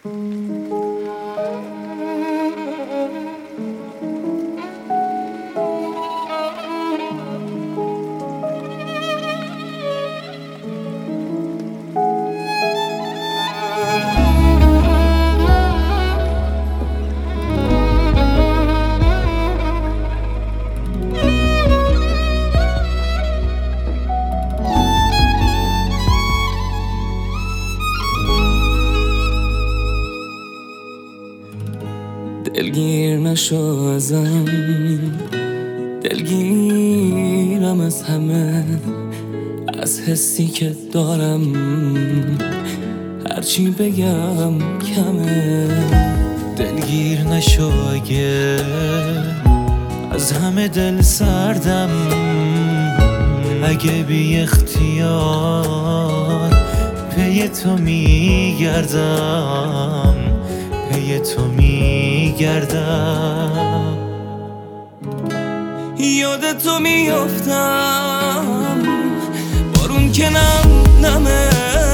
دلگیر نشو ازم، دلگیرم از همه، از حسی که دارم هرچی بگم کمه. دلگیر نشو اگه از همه دل سردم، اگه بی اختیار پی تو میگردم، پی تو میگردم. یاد تو میافتم، بارون که نمه